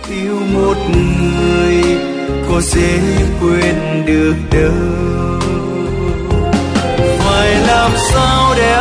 yêu một người có dễ quên được đâu. Phải làm sao để